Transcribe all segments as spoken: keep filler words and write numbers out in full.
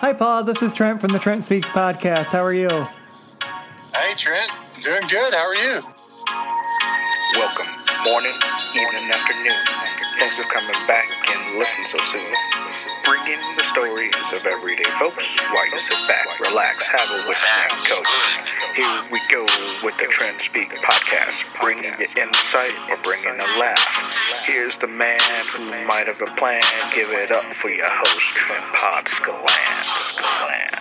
Hi, Paul. This is Trent from the Trent Speaks podcast. How are you? Hey, Trent. Doing good. How are you? Welcome, morning, evening, afternoon. Thanks for coming back and listen so soon. Bringing the stories of everyday folks while you sit back, relax, have a whiskey and coke. Here we go with the Trent Speak podcast, bringing you insight or bringing a laugh. Here's the man who might have a plan. Give it up for your host, Trent Podscaland. Scaland.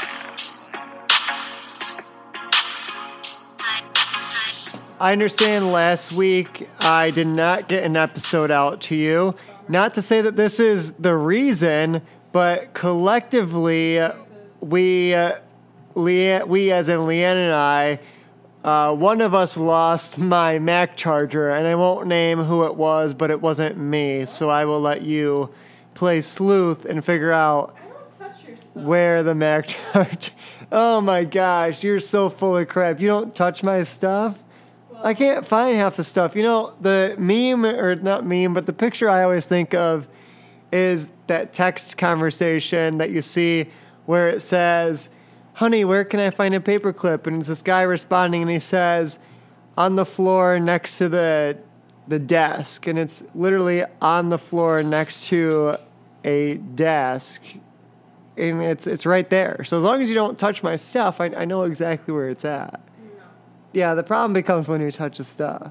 I understand last week I did not get an episode out to you. Not to say that this is the reason, but collectively, we, uh, Le- we as in Leanne and I, uh, one of us lost my Mac charger, and I won't name who it was, but it wasn't me. So I will let you play sleuth and figure out where the Mac charger. Oh my gosh, you're so full of crap. You don't touch my stuff? I can't find half the stuff. You know, the meme, or not meme, but the picture I always think of is that text conversation that you see where it says, honey, where can I find a paperclip? And it's this guy responding, and he says, on the floor next to the the desk. And it's literally on the floor next to a desk. And it's it's right there. So as long as you don't touch my stuff, I, I know exactly where it's at. Yeah, the problem becomes when you touch the stuff.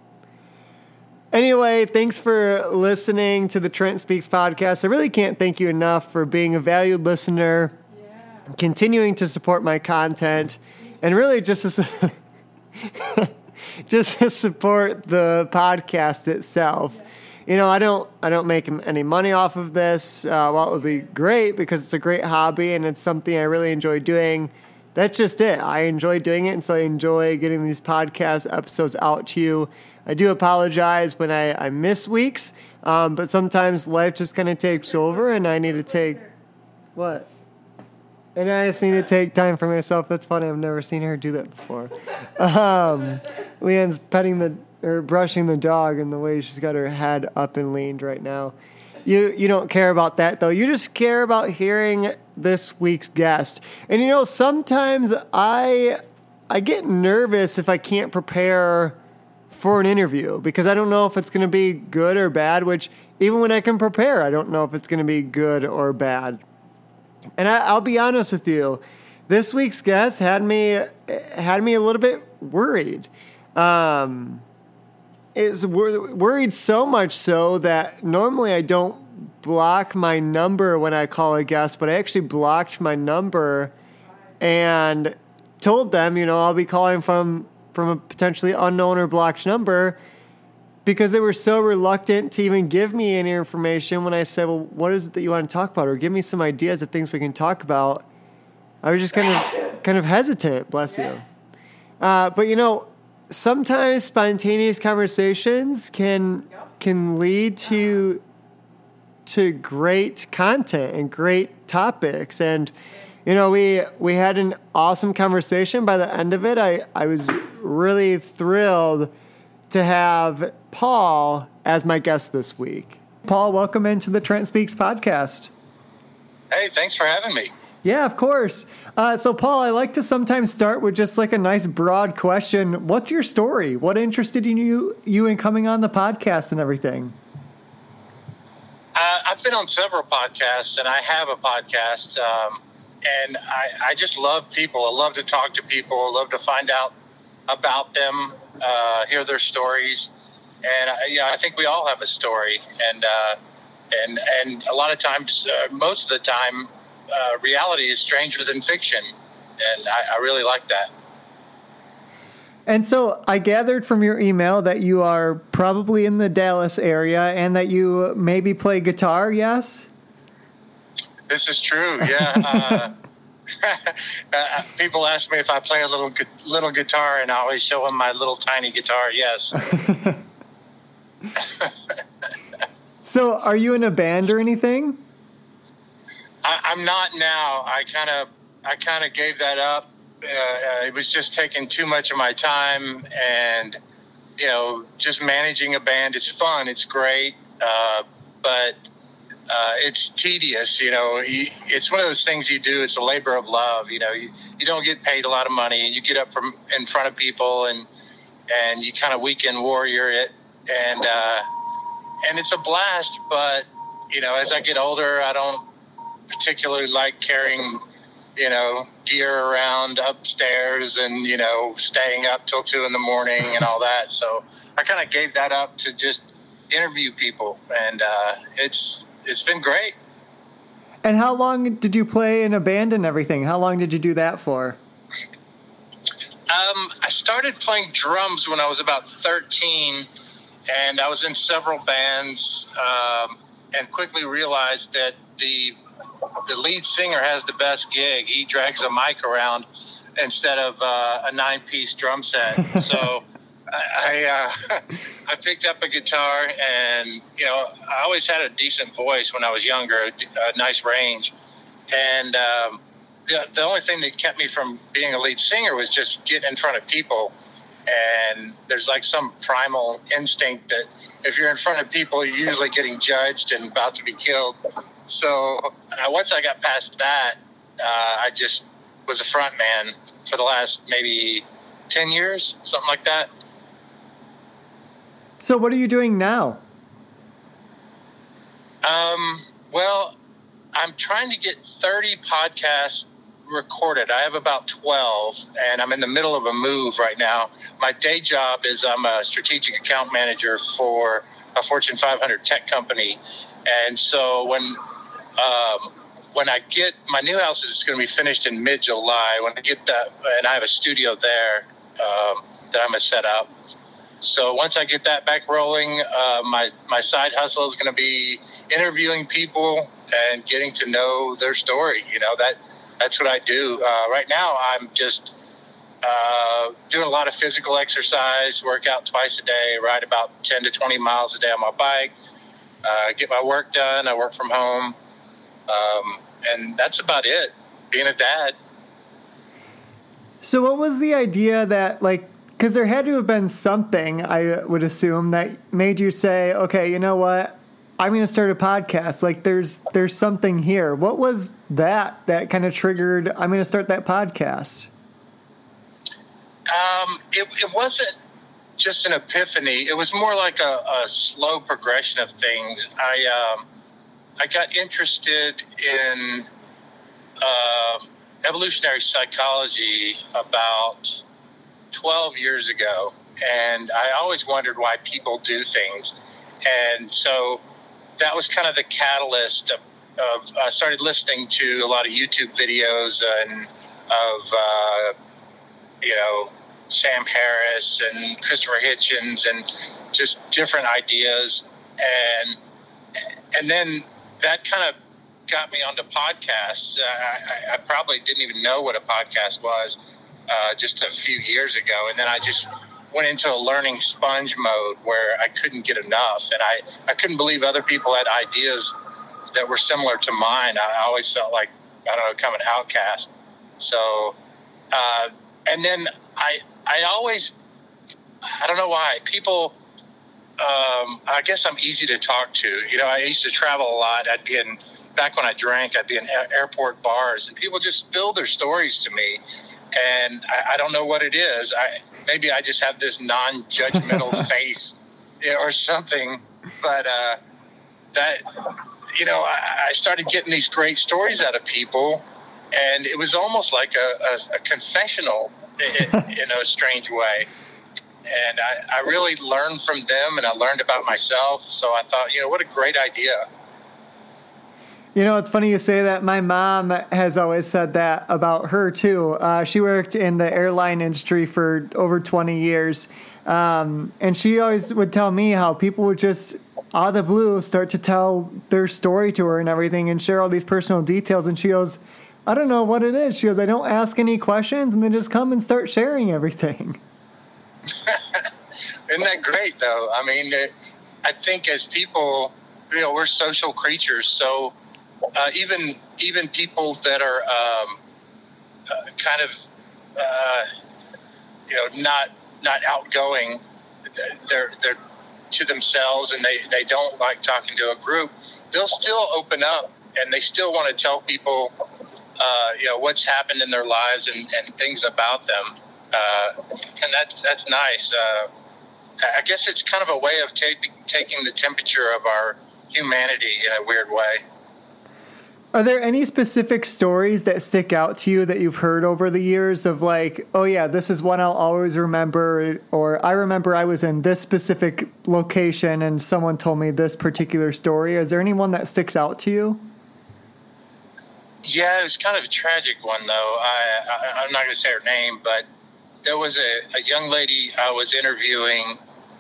Anyway, thanks for listening to the Trent Speaks podcast. I really can't thank you enough for being a valued listener, yeah. continuing to support my content, and really just to, just to support the podcast itself. You know, I don't I don't make any money off of this. Uh, well, it would be great because it's a great hobby and it's something I really enjoy doing. That's just it. I enjoy doing it, and so I enjoy getting these podcast episodes out to you. I do apologize when I, I miss weeks, um, but sometimes life just kind of takes over, and I need to take... What? And I just need to take time for myself. That's funny. I've never seen her do that before. Um, Leanne's petting the... or brushing the dog, and the way she's got her head up and leaned right now. You you don't care about that, though. You just care about hearing this week's guest. And, you know, sometimes I I get nervous if I can't prepare for an interview because I don't know if it's going to be good or bad, which even when I can prepare, I don't know if it's going to be good or bad. And I, I'll be honest with you. This week's guest had me had me a little bit worried. Um... Is worried so much so that normally I don't block my number when I call a guest, but I actually blocked my number and told them, you know, I'll be calling from, from a potentially unknown or blocked number because they were so reluctant to even give me any information when I said, well, what is it that you want to talk about? Or give me some ideas of things we can talk about. I was just kind of, kind of hesitant, bless you. Uh, but, you know, sometimes spontaneous conversations can can lead to to great content and great topics. And you know, we we had an awesome conversation. By the end of it, I, I was really thrilled to have Paul as my guest this week. Paul, welcome into the Trent Speaks podcast. Hey, thanks for having me. Yeah, of course. Uh, so, Paul, I like to sometimes start with just like a nice broad question. What's your story? What interested you you in coming on the podcast and everything? Uh, I've been on several podcasts, and I have a podcast, um, and I, I just love people. I love to talk to people. I love to find out about them, uh, hear their stories, and I, yeah, I think we all have a story, and uh, and and a lot of times, uh, most of the time. Uh, reality is stranger than fiction, and I, I really like that. And so I gathered from your email that you are probably in the Dallas area and that you maybe play guitar, yes? This is true, yeah. uh, uh, people ask me if I play a little little guitar, and I always show them my little tiny guitar, yes. So are you in a band or anything? I, I'm not now. I kind of, I kind of gave that up. Uh, uh, it was just taking too much of my time, and you know, just managing a band is fun. It's great, uh, but uh, it's tedious. You know, you, it's one of those things you do. It's a labor of love. You know, you, you don't get paid a lot of money. You get up from in front of people and and you kind of weekend warrior it, and uh, and it's a blast. But you know, as I get older, I don't particularly like carrying, you know, gear around upstairs and, you know, staying up till two in the morning and all that. So I kind of gave that up to just interview people, and uh, it's it's been great. And how long did you play in a band and everything? How long did you do that for? Um, I started playing drums when I was about thirteen, and I was in several bands, um, and quickly realized that the the lead singer has the best gig. He drags a mic around instead of uh, a nine-piece drum set. So I I, uh, I picked up a guitar, and you know, I always had a decent voice when I was younger, a, a nice range, and um, the the only thing that kept me from being a lead singer was just getting in front of people. And there's like some primal instinct that if you're in front of people, you're usually getting judged and about to be killed. So uh, once I got past that, uh, I just was a front man for the last maybe ten years, something like that. So what are you doing now? Um, well, I'm trying to get thirty podcasts recorded. I have about twelve, and I'm in the middle of a move right now. My day job is I'm a strategic account manager for a Fortune five hundred tech company. And so when um, when I get my new house is going to be finished in mid-July. When I get that, and I have a studio there um, that I'm going to set up. So once I get that back rolling, uh, my my side hustle is going to be interviewing people and getting to know their story. You know, that that's what I do. Uh, right now, I'm just uh, doing a lot of physical exercise, work out twice a day, ride about ten to twenty miles a day on my bike, uh, get my work done. I work from home. Um, and that's about it, being a dad. So what was the idea that, like, because there had to have been something, I would assume, that made you say, okay, you know what, I'm going to start a podcast. Like, there's there's something here. What was that that kind of triggered, I'm going to start that podcast? Um, it, it wasn't just an epiphany. It was more like a, a slow progression of things. I um, I got interested in uh, evolutionary psychology about twelve years ago, and I always wondered why people do things. And so that was kind of the catalyst of, of I started listening to a lot of YouTube videos and of, uh, you know, Sam Harris and Christopher Hitchens and just different ideas. And, and then that kind of got me onto podcasts. Uh, I, I probably didn't even know what a podcast was uh, just a few years ago. And then I just went into a learning sponge mode where I couldn't get enough. And I, I couldn't believe other people had ideas that were similar to mine. I always felt like, I don't know, kind of an outcast. So, uh, and then I, I always, I don't know why, people, um, I guess I'm easy to talk to. You know, I used to travel a lot. I'd be in, back when I drank, I'd be in airport bars, and people just spill their stories to me. And I, I don't know what it is. I maybe I just have this non-judgmental face, you know, or something. But uh, that, you know, I, I started getting these great stories out of people, and it was almost like a, a, a confessional in, in a strange way. And I, I really learned from them, and I learned about myself. So I thought, you know, what a great idea. You know, it's funny you say that. My mom has always said that about her, too. Uh, she worked in the airline industry for over twenty years. Um, and she always would tell me how people would just, out of the blue, start to tell their story to her and everything and share all these personal details. And she goes, I don't know what it is. She goes, I don't ask any questions, and then just come and start sharing everything. Isn't that great, though? I mean, it, I think as people, you know, we're social creatures, so uh, even even people that are um, uh, kind of, uh, you know, not not outgoing, they're they're to themselves and they, they don't like talking to a group, they'll still open up and they still want to tell people, uh, you know, what's happened in their lives and, and things about them. Uh, and that's, that's nice. Uh, I guess it's kind of a way of taking taking the temperature of our humanity in a weird way. Are there any specific stories that stick out to you that you've heard over the years of like, oh yeah, this is one I'll always remember, or I remember I was in this specific location and someone told me this particular story? Is there anyone that sticks out to you? Yeah, it was kind of a tragic one though. I, I I'm not going to say her name, but there was a, a young lady I was interviewing,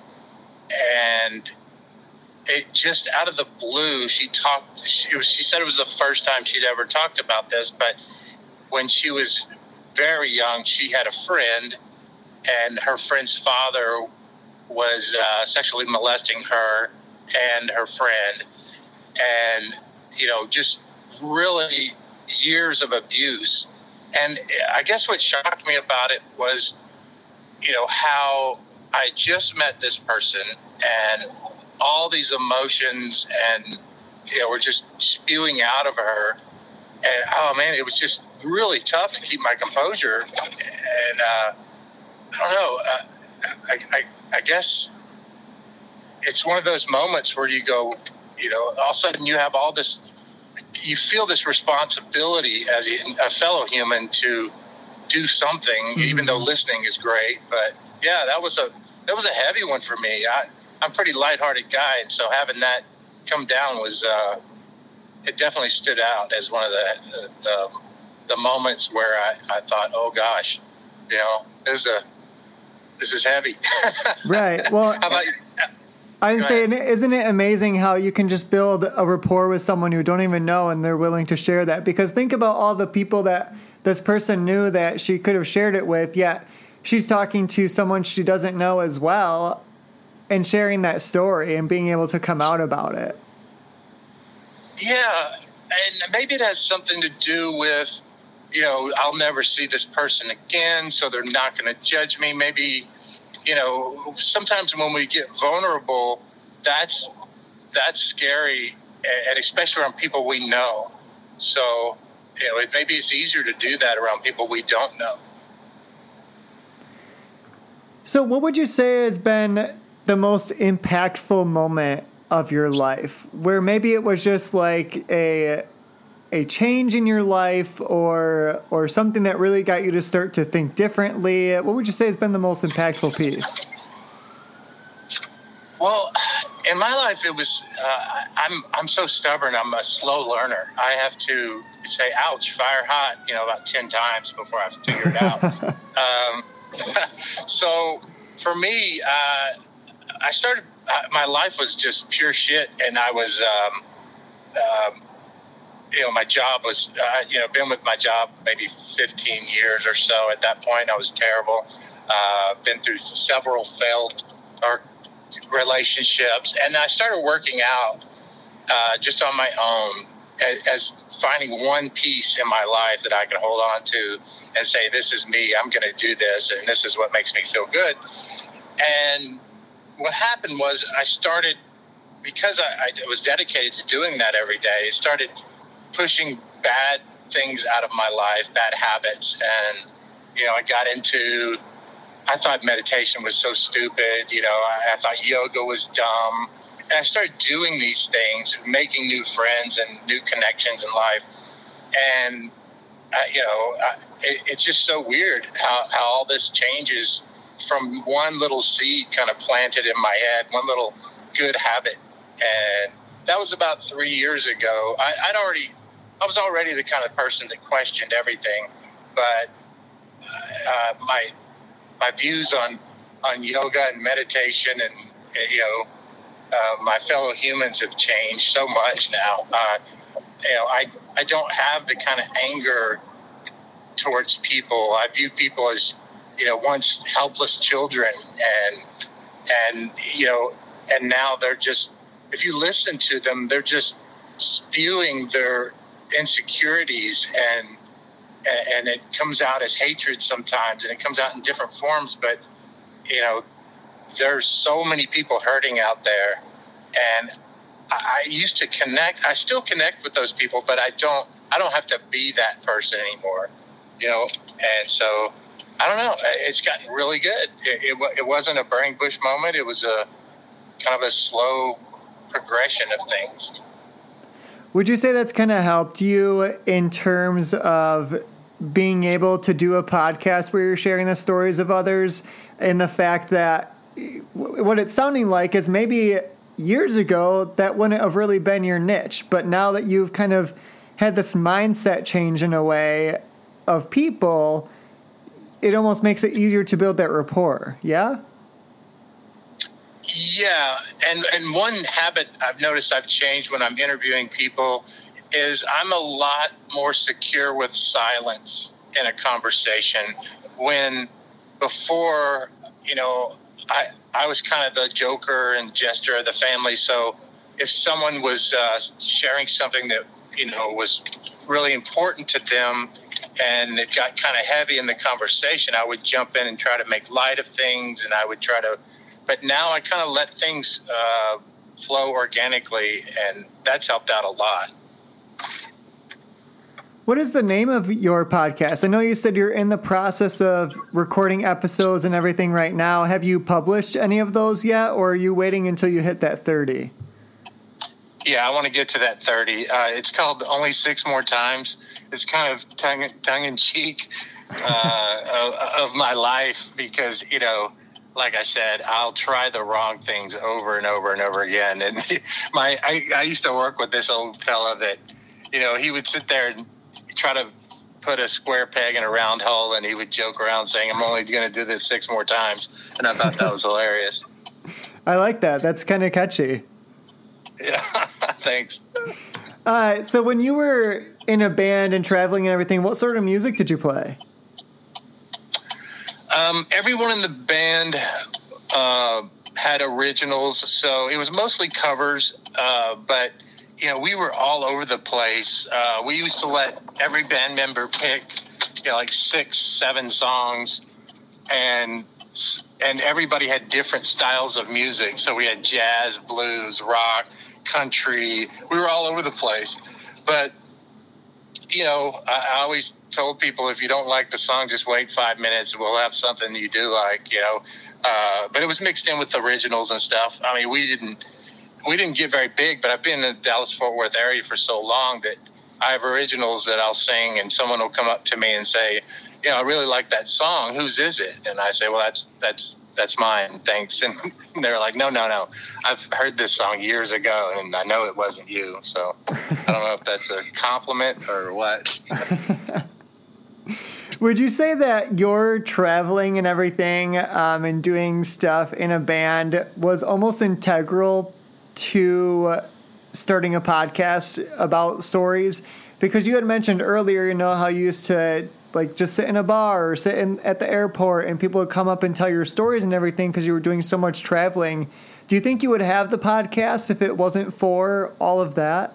and it just out of the blue, she talked, she, was, she said it was the first time she'd ever talked about this, but when she was very young, she had a friend, and her friend's father was uh, sexually molesting her and her friend, and, you know, just really years of abuse. And I guess what shocked me about it was, you know, how I just met this person and all these emotions and, you know, were just spewing out of her. And, oh, man, it was just really tough to keep my composure. And uh, I don't know. Uh, I, I, I guess it's one of those moments where you go, you know, all of a sudden you have all this, you feel this responsibility as a fellow human to do something, mm-hmm. even though listening is great. But yeah, that was a, that was a heavy one for me. I, I'm a pretty lighthearted guy. And so having that come down was, uh, it definitely stood out as one of the, the, the moments where I, I thought, oh gosh, you know, this is a, this is heavy. Right. Well, how about you? I'm saying, isn't it amazing how you can just build a rapport with someone you don't even know and they're willing to share that? Because think about all the people that this person knew that she could have shared it with, yet she's talking to someone she doesn't know as well and sharing that story and being able to come out about it. Yeah, and maybe it has something to do with, you know, I'll never see this person again, so they're not going to judge me. Maybe, you know, sometimes when we get vulnerable, that's that's scary, and especially around people we know. So, you know, it, maybe it's easier to do that around people we don't know. So what would you say has been the most impactful moment of your life, where maybe it was just like a a change in your life or or something that really got you to start to think differently? What would you say has been the most impactful piece? Well, in my life, it was, uh, I'm I'm so stubborn. I'm a slow learner. I have to say, ouch, fire hot, you know, about ten times before I figure it out. um, so for me, uh, I started, uh, my life was just pure shit. And I was, um, um, you know, my job was, uh, you know, been with my job maybe fifteen years or so. At that point, I was terrible. Uh, been through several failed or relationships. And I started working out uh, just on my own as, as finding one piece in my life that I could hold on to and say, this is me, I'm going to do this, and this is what makes me feel good. And what happened was I started, because I, I was dedicated to doing that every day, it started pushing bad things out of my life, bad habits. And, you know, I got into, I thought meditation was so stupid. You know, I, I thought yoga was dumb. And I started doing these things, making new friends and new connections in life. And, uh, you know, I, it, it's just so weird how, how all this changes from one little seed kind of planted in my head, one little good habit. And that was about three years ago. I, I'd already, I was already the kind of person that questioned everything, but uh, my my views on, on yoga and meditation and, you know, uh, my fellow humans have changed so much now. Uh, you know, I, I don't have the kind of anger towards people. I view people as, you know, once helpless children, and, and, you know, and now they're just, if you listen to them, they're just spewing their insecurities, and, and it comes out as hatred sometimes, and it comes out in different forms. But, you know, there's so many people hurting out there, and I, I used to connect. I still connect with those people, but I don't. I don't have to be that person anymore, you know. And so, I don't know. It's gotten really good. It, it, it wasn't a burning bush moment. It was a kind of a slow progression of things. Would you say that's kind of helped you in terms of being able to do a podcast where you're sharing the stories of others, and the fact that what it's sounding like is maybe years ago that wouldn't have really been your niche, but now that you've kind of had this mindset change in a way of people, it almost makes it easier to build that rapport. Yeah? Yeah. And, and one habit I've noticed I've changed when I'm interviewing people is I'm a lot more secure with silence in a conversation, when before, you know, I, I was kind of the joker and jester of the family. So if someone was uh, sharing something that, you know, was really important to them and it got kind of heavy in the conversation, I would jump in and try to make light of things, and I would try to, but now I kind of let things uh, flow organically, and that's helped out a lot. What is the name of your podcast? I know you said you're in the process of recording episodes and everything right now. Have you published any of those yet, or are you waiting until you hit that thirty? Yeah, I want to get to that thirty. Uh, it's called Only Six More Times. It's kind of tongue, tongue-in-cheek uh, of, of my life because, you know, like I said, I'll try the wrong things over and over and over again. And my I, I used to work with this old fella that, you know, he would sit there and try to put a square peg in a round hole, and he would joke around saying, I'm only going to do this six more times. And I thought that was hilarious. I like that. That's kind of catchy. Yeah, thanks. Uh, so when you were in a band and traveling and everything, what sort of music did you play? Um, everyone in the band uh, had originals, so it was mostly covers, uh, but you know, we were all over the place. Uh, we used to let every band member pick, you know, like six, seven songs, and and everybody had different styles of music. So we had jazz, blues, rock, country. We were all over the place. But, you know, I, I always told people, if you don't like the song, just wait five minutes and we'll have something you do like, you know. Uh, but it was mixed in with originals and stuff. I mean, we didn't we didn't get very big, but I've been in the Dallas-Fort Worth area for so long that I have originals that I'll sing, and someone will come up to me and say, you know, I really like that song. Whose is it? And I say, well, that's that's that's mine. Thanks. And they're like, no, no, no. I've heard this song years ago, and I know it wasn't you. So I don't know if that's a compliment or what. Would you say that your traveling and everything um, and doing stuff in a band was almost integral to starting a podcast about stories? Because you had mentioned earlier, you know, how you used to like just sit in a bar or sit in, at the airport, and people would come up and tell your stories and everything because you were doing so much traveling. Do you think you would have the podcast if it wasn't for all of that?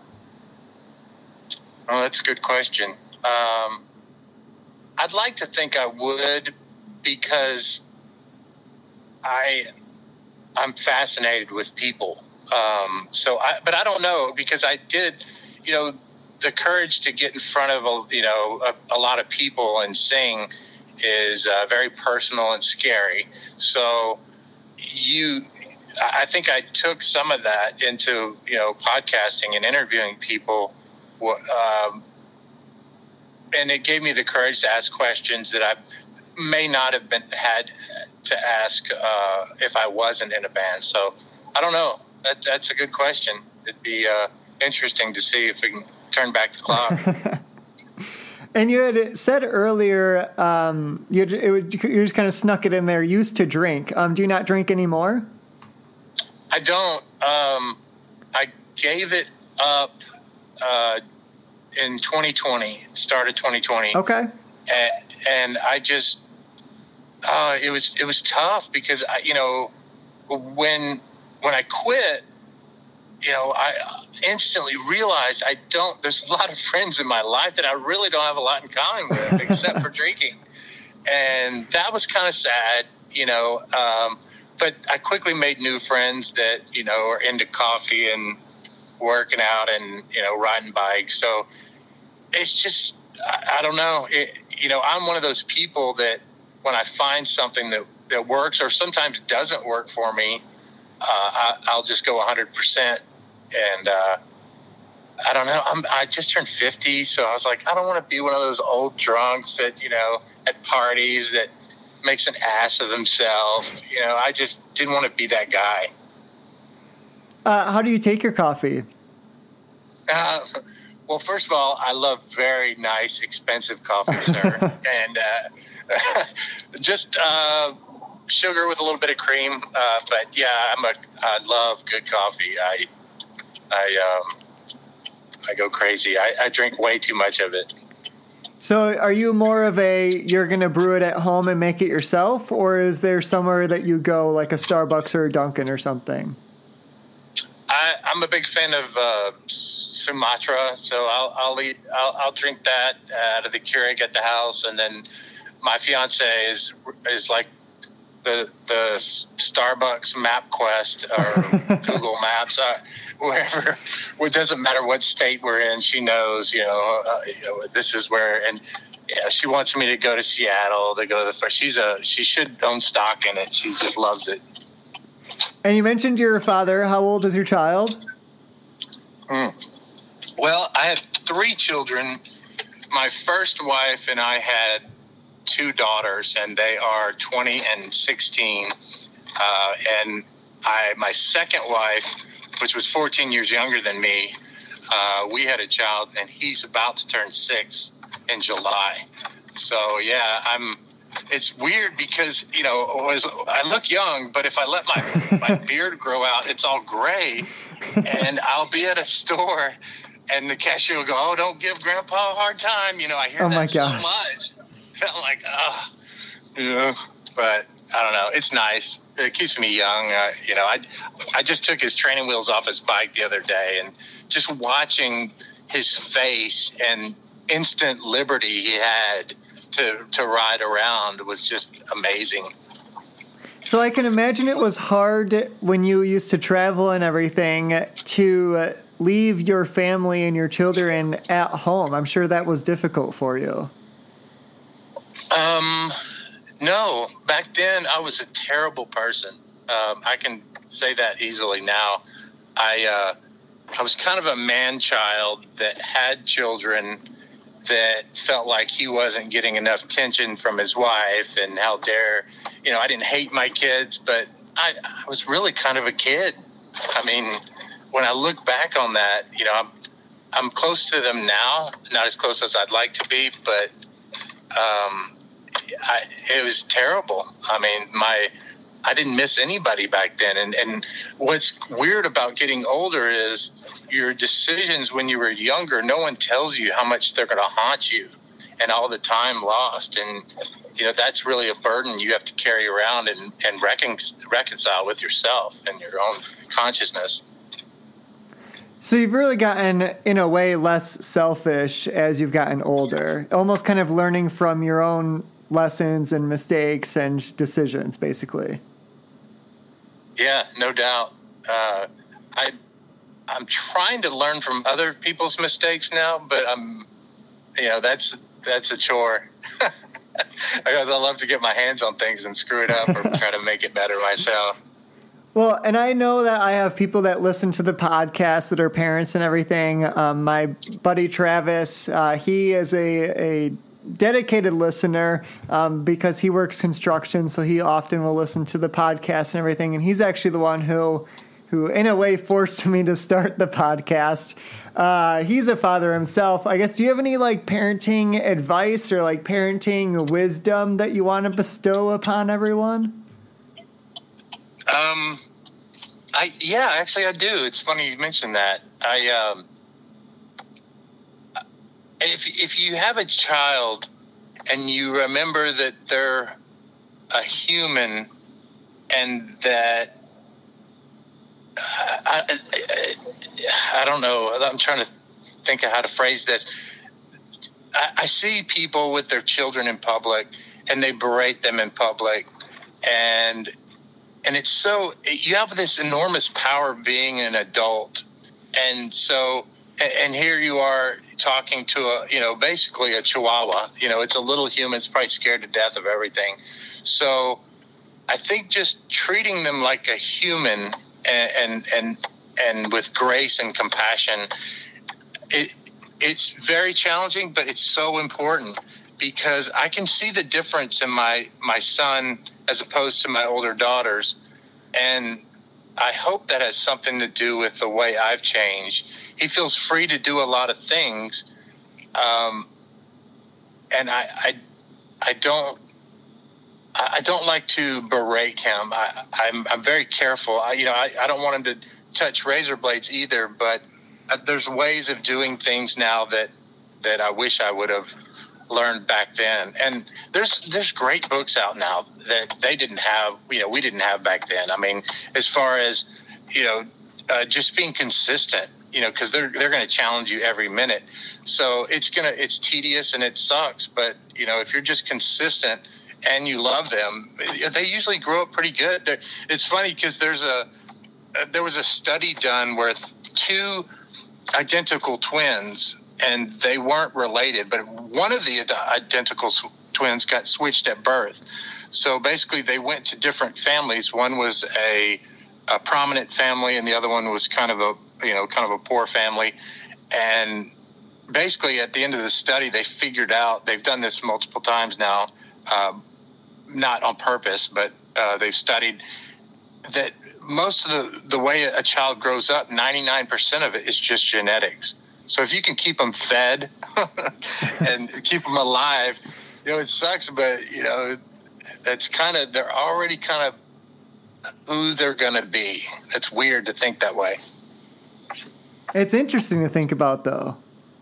Oh, that's a good question. Um, I'd like to think I would, because I, I'm fascinated with people. Um, so, I, but I don't know, because I did, you know, the courage to get in front of, a, you know, a, a lot of people and sing is uh, very personal and scary. So you, I think I took some of that into, you know, podcasting and interviewing people. Um, and it gave me the courage to ask questions that I may not have been had to ask uh, if I wasn't in a band. So I don't know. That, that's a good question. It'd be uh, interesting to see if we can turn back the clock. And you had said earlier, um, you, had, it would, you just kind of snuck it in there, used to drink. Um, do you not drink anymore? I don't. Um, I gave it up uh, in twenty twenty, started twenty twenty. Okay. And, and I just, uh, it was it was tough because, I, you know, when when I quit, you know, I instantly realized I don't, there's a lot of friends in my life that I really don't have a lot in common with except for drinking. And that was kind of sad, you know, um, but I quickly made new friends that, you know, are into coffee and working out and, you know, riding bikes. So it's just, I, I don't know. It, you know, I'm one of those people that when I find something that, that works or sometimes doesn't work for me, uh, I, I'll just go one hundred percent. And uh, I don't know. I'm, I just turned fifty, so I was like, I don't want to be one of those old drunks that, you know, at parties that makes an ass of themselves. You know, I just didn't want to be that guy. Uh, how do you take your coffee? Uh, well, first of all, I love very nice, expensive coffee, sir. and uh, just uh, sugar with a little bit of cream. Uh, but yeah, I'm a, I love good coffee. I, I, um, I go crazy. I, I drink way too much of it. So are you more of a, you're going to brew it at home and make it yourself, or is there somewhere that you go, like a Starbucks or a Dunkin' or something? I, I'm a big fan of uh, Sumatra, so I'll I'll eat I'll, I'll drink that out of the Keurig at the house, and then my fiance is is like the the Starbucks MapQuest or Google Maps, uh, wherever. It doesn't matter what state we're in. She knows, you know, uh, you know this is where, and yeah, she wants me to go to Seattle to go to the. She's a she should own stock in it. She just loves it. And you mentioned your father. How old is your child? Mm. Well, I have three children. My first wife and I had two daughters, and they are twenty and sixteen. Uh, and I, my second wife, which was fourteen years younger than me, uh, we had a child, and he's about to turn six in July. So, yeah, I'm... It's weird because, you know, it was, I look young, but if I let my, my beard grow out, it's all gray. And I'll be at a store and the cashier will go, "Oh, don't give Grandpa a hard time." You know, I hear oh that my so gosh. much. I'm like, oh, you know, but I don't know. It's nice. It keeps me young. Uh, you know, I, I just took his training wheels off his bike the other day, and just watching his face and instant liberty he had to to ride around was just amazing. So I can imagine it was hard when you used to travel and everything to leave your family and your children at home. I'm sure that was difficult for you. Um, no, back then I was a terrible person. Um, I can say that easily now. I uh, I was kind of a man child that had children that felt like he wasn't getting enough attention from his wife, and how dare, you know, I didn't hate my kids, but I, I was really kind of a kid. I mean, when I look back on that, you know, I'm, I'm close to them now, not as close as I'd like to be, but um, I, it was terrible. I mean, my, I didn't miss anybody back then. And, and what's weird about getting older is your decisions when you were younger, no one tells you how much they're going to haunt you and all the time lost. And, you know, that's really a burden you have to carry around and, and recon, reconcile with yourself and your own consciousness. So you've really gotten, in a way, less selfish as you've gotten older, almost kind of learning from your own lessons and mistakes and decisions, basically. Yeah, no doubt. Uh, I, I'm trying to learn from other people's mistakes now, but I'm, you know, that's that's a chore. Because I love to get my hands on things and screw it up or try to make it better myself. Well, and I know that I have people that listen to the podcast that are parents and everything. Um, my buddy Travis, uh, he is a, a dedicated listener um, because he works construction, so he often will listen to the podcast and everything. And he's actually the one who, who in a way, forced me to start the podcast. Uh, he's a father himself. I guess, do you have any like parenting advice or like parenting wisdom that you want to bestow upon everyone? Um, I, yeah, actually I do. It's funny you mentioned that. I, um, if, if you have a child and you remember that they're a human and that, I, I, I don't know, I'm trying to think of how to phrase this. I, I see people with their children in public and they berate them in public, and and it's so, you have this enormous power being an adult. And so, and here you are talking to a, you know, basically a chihuahua. You know, it's a little human. It's probably scared to death of everything. So I think just treating them like a human and and and, and with grace and compassion, it it's very challenging, but it's so important, because I can see the difference in my, my son as opposed to my older daughters. And I hope that has something to do with the way I've changed. He feels free to do a lot of things. Um, and I, I, I don't, I don't like to berate him. I, I'm, I'm very careful. I, you know, I, I don't want him to touch razor blades either, but there's ways of doing things now that, that I wish I would have learned back then. And there's there's great books out now that they didn't have, you know, we didn't have back then. I mean, as far as, you know, uh, just being consistent, you know, because they're they're going to challenge you every minute. So it's gonna it's tedious and it sucks. But you know, if you're just consistent and you love them, they usually grow up pretty good. They're, it's funny because there's a uh, there was a study done where two identical twins, and they weren't related, but one of the identical twins got switched at birth. So basically they went to different families. One was a, a prominent family, and the other one was kind of a, you know, kind of a poor family. And basically at the end of the study, they figured out, they've done this multiple times now, uh, not on purpose, but uh, they've studied that most of the, the way a child grows up, ninety-nine percent of it is just genetics. So if you can keep them fed and keep them alive, you know, it sucks, but, you know, that's kind of, they're already kind of who they're going to be. It's weird to think that way. It's interesting to think about, though.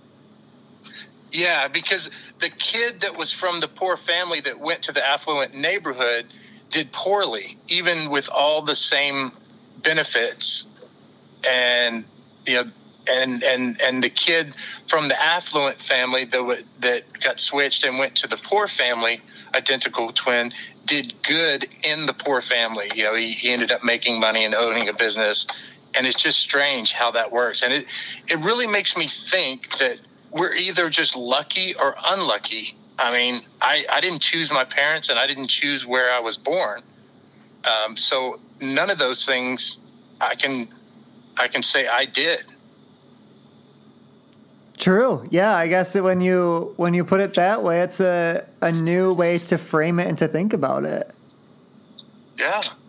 Yeah, because the kid that was from the poor family that went to the affluent neighborhood did poorly, even with all the same benefits. And, you know, and and and the kid from the affluent family that that got switched and went to the poor family, identical twin, did good in the poor family. You know, he, he ended up making money and owning a business. And it's just strange how that works. And it, it really makes me think that we're either just lucky or unlucky. I mean, I, I didn't choose my parents, and I didn't choose where I was born. Um, so none of those things I can I can say I did. True. Yeah, I guess that when you when you put it that way, it's a, a new way to frame it and to think about it. Yeah. So,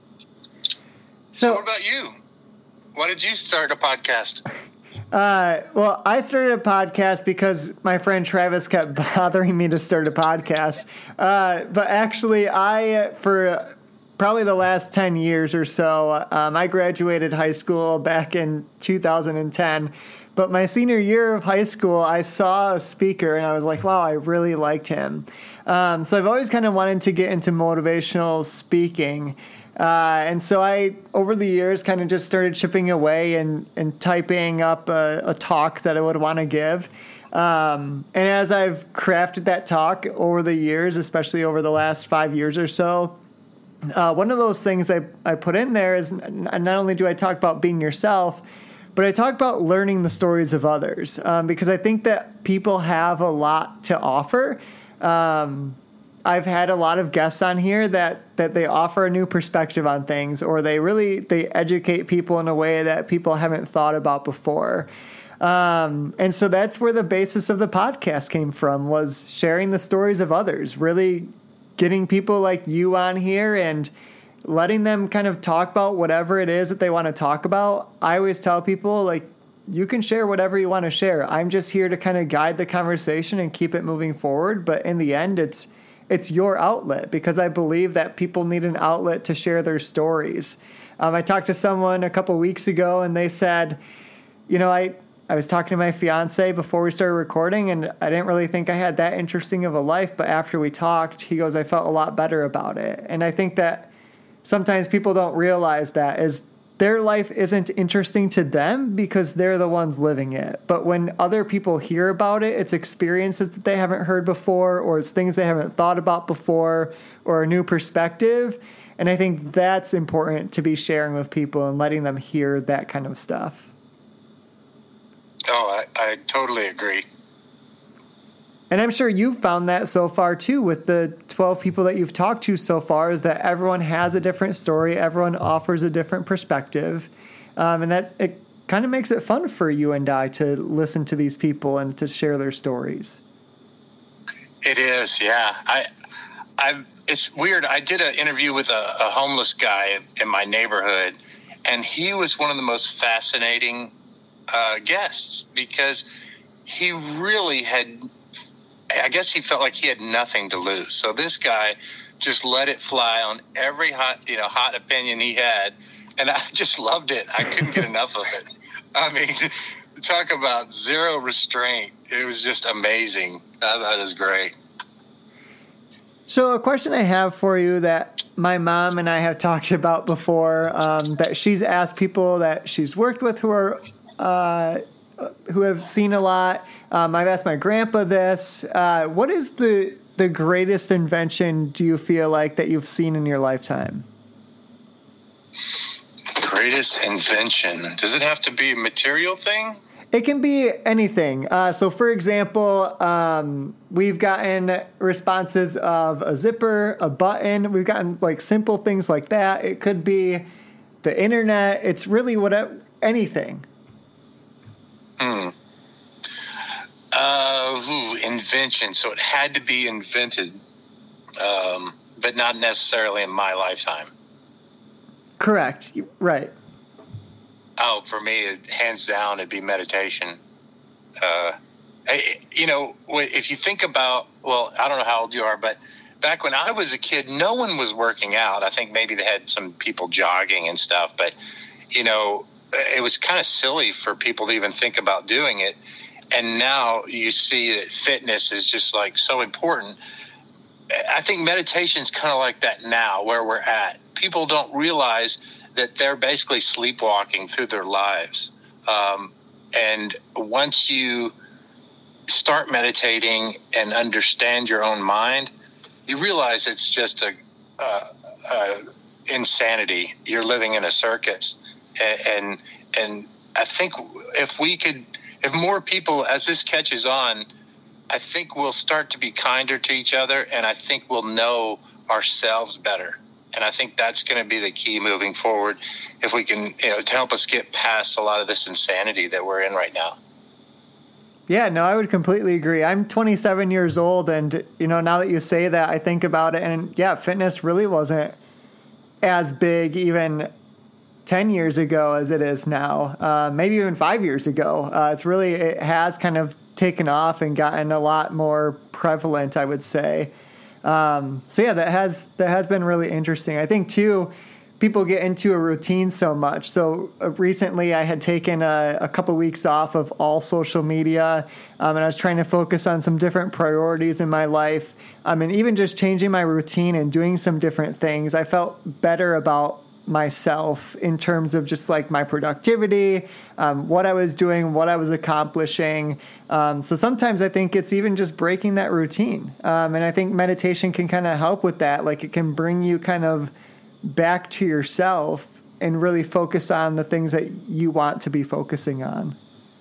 so what about you? Why did you start a podcast? Uh, well, I started a podcast because my friend Travis kept bothering me to start a podcast. Uh, but actually, I, for probably the last ten years or so, um, I graduated high school back in two thousand ten. But my senior year of high school, I saw a speaker and I was like, wow, I really liked him. Um, so I've always kind of wanted to get into motivational speaking. Uh, and so I, over the years, kind of just started chipping away and, and typing up a, a talk that I would want to give. Um, and as I've crafted that talk over the years, especially over the last five years or so, uh, one of those things I, I put in there is not only do I talk about being yourself, but I talk about learning the stories of others, um, because I think that people have a lot to offer. Um, I've had a lot of guests on here that, that they offer a new perspective on things, or they really, they educate people in a way that people haven't thought about before. Um, and so that's where the basis of the podcast came from, was sharing the stories of others, really getting people like you on here and letting them kind of talk about whatever it is that they want to talk about. I always tell people, like, you can share whatever you want to share. I'm just here to kind of guide the conversation and keep it moving forward. But in the end, it's, it's your outlet, because I believe that people need an outlet to share their stories. Um, I talked to someone a couple weeks ago and they said, you know, I, I was talking to my fiance before we started recording and I didn't really think I had that interesting of a life. But after we talked, he goes, I felt a lot better about it. And I think that sometimes people don't realize that is their life isn't interesting to them because they're the ones living it. But when other people hear about it, it's experiences that they haven't heard before, or it's things they haven't thought about before, or a new perspective. And I think that's important to be sharing with people and letting them hear that kind of stuff. Oh, I, I totally agree. And I'm sure you've found that so far, too, with the twelve people that you've talked to so far, is that everyone has a different story. Everyone offers a different perspective. Um, and that it kind of makes it fun for you and I to listen to these people and to share their stories. It is, yeah. I, I. It's weird. I did an interview with a, a homeless guy in my neighborhood, and he was one of the most fascinating uh, guests because he really had, I guess he felt like he had nothing to lose. So this guy just let it fly on every hot, you know, hot opinion he had, and I just loved it. I couldn't get enough of it. I mean, talk about zero restraint. It was just amazing. I thought it was great. So a question I have for you that my mom and I have talked about before, um, that she's asked people that she's worked with who are uh, who have seen a lot. Um, I've asked my grandpa this. Uh, what is the the greatest invention do you feel like that you've seen in your lifetime? Greatest invention. Does it have to be a material thing? It can be anything. Uh, so, for example, um, we've gotten responses of a zipper, a button. We've gotten like simple things like that. It could be the internet. It's really whatever, anything. Hmm. Uh, ooh, invention. So it had to be invented, um, but not necessarily in my lifetime. Correct. Right. Oh, for me, it, hands down, it'd be meditation. Uh, I, you know, if you think about, well, I don't know how old you are, but back when I was a kid, no one was working out. I think maybe they had some people jogging and stuff, but, you know, it was kind of silly for people to even think about doing it. And now you see that fitness is just like so important. I think meditation is kind of like that now where we're at. People don't realize that they're basically sleepwalking through their lives. Um, and once you start meditating and understand your own mind, you realize it's just a, a, a insanity. You're living in a circus. And, and, and I think if we could, if more people, as this catches on, I think we'll start to be kinder to each other, and I think we'll know ourselves better. And I think that's going to be the key moving forward if we can, you know, to help us get past a lot of this insanity that we're in right now. Yeah, no, I would completely agree. I'm twenty-seven years old, and, you know, now that you say that, I think about it, and yeah, fitness really wasn't as big even ten years ago as it is now, uh, maybe even five years ago. Uh, it's really, it has kind of taken off and gotten a lot more prevalent, I would say. Um, so yeah, that has, that has been really interesting. I think too, people get into a routine so much. So uh, recently I had taken a, a couple weeks off of all social media, um, and I was trying to focus on some different priorities in my life. Um, and even just changing my routine and doing some different things, I felt better about myself in terms of just like my productivity, um, what I was doing, what I was accomplishing. Um, so sometimes I think it's even just breaking that routine. Um, and I think meditation can kind of help with that. Like it can bring you kind of back to yourself and really focus on the things that you want to be focusing on.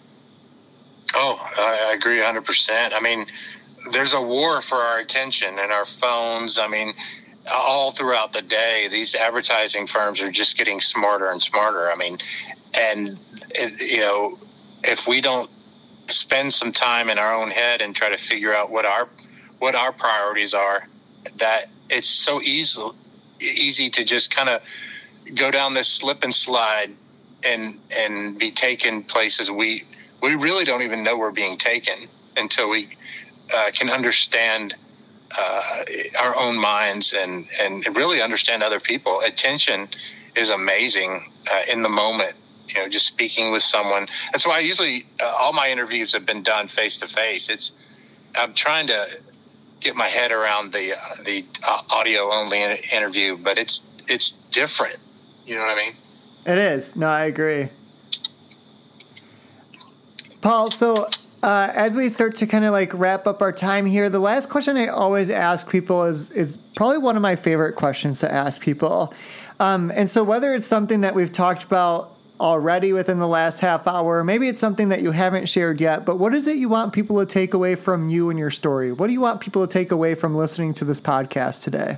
Oh, I, I agree one hundred percent. I mean, there's a war for our attention and our phones. I mean, all throughout the day, these advertising firms are just getting smarter and smarter. I mean, and, it, you know, if we don't spend some time in our own head and try to figure out what our what our priorities are, that it's so easy, easy to just kind of go down this slip and slide and and be taken places we, we really don't even know we're being taken until we uh, can understand Uh, our own minds and, and really understand other people. Attention is amazing uh, in the moment, you know, just speaking with someone. That's why I usually, uh, all my interviews have been done face to face. It's, I'm trying to get my head around the, uh, the uh, audio only in- interview, but it's, it's different. You know what I mean? It is. No, I agree. Paul, so Uh, as we start to kind of like wrap up our time here, the last question I always ask people is is probably one of my favorite questions to ask people. Um, and so whether it's something that we've talked about already within the last half hour, maybe it's something that you haven't shared yet, but what is it you want people to take away from you and your story? What do you want people to take away from listening to this podcast today?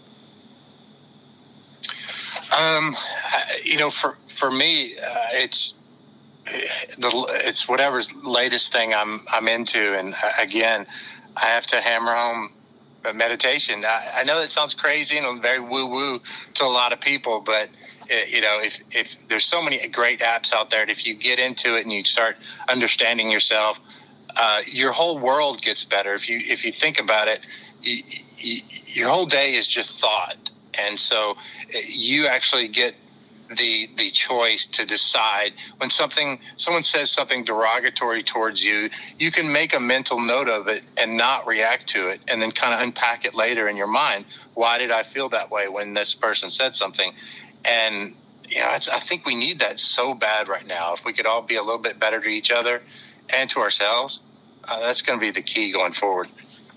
Um, you know, for, for me, uh, it's, the, it's whatever's latest thing I'm, I'm into. And uh, again, I have to hammer home meditation. I, I know that sounds crazy and very woo woo to a lot of people, but it, you know, if, if there's so many great apps out there, that if you get into it and you start understanding yourself, uh, your whole world gets better. If you, if you think about it, you, you, your whole day is just thought. And so you actually get the the choice to decide when something someone says something derogatory towards you, you can make a mental note of it and not react to it, and then kind of unpack it later in your mind. Why did I feel that way when this person said something? And you know, it's, I think we need that so bad right now. If we could all be a little bit better to each other and to ourselves, uh, that's going to be the key going forward.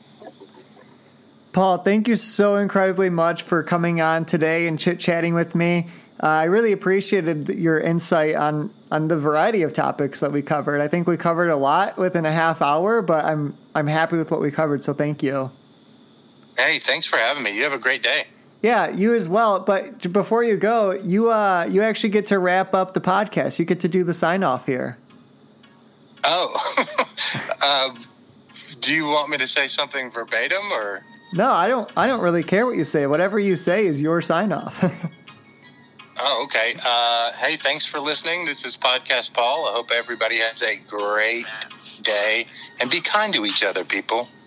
Paul, thank you so incredibly much for coming on today and chit-chatting with me. Uh, I really appreciated your insight on, on the variety of topics that we covered. I think we covered a lot within a half hour, but I'm I'm happy with what we covered, so thank you. Hey, thanks for having me. You have a great day. Yeah, you as well. But before you go, you uh, you actually get to wrap up the podcast. You get to do the sign-off here. Oh. um, do you want me to say something verbatim, or? No, I don't I don't really care what you say. Whatever you say is your sign-off. Oh, okay. Uh, hey, thanks for listening. This is Podcast Paul. I hope everybody has a great day, and be kind to each other, people.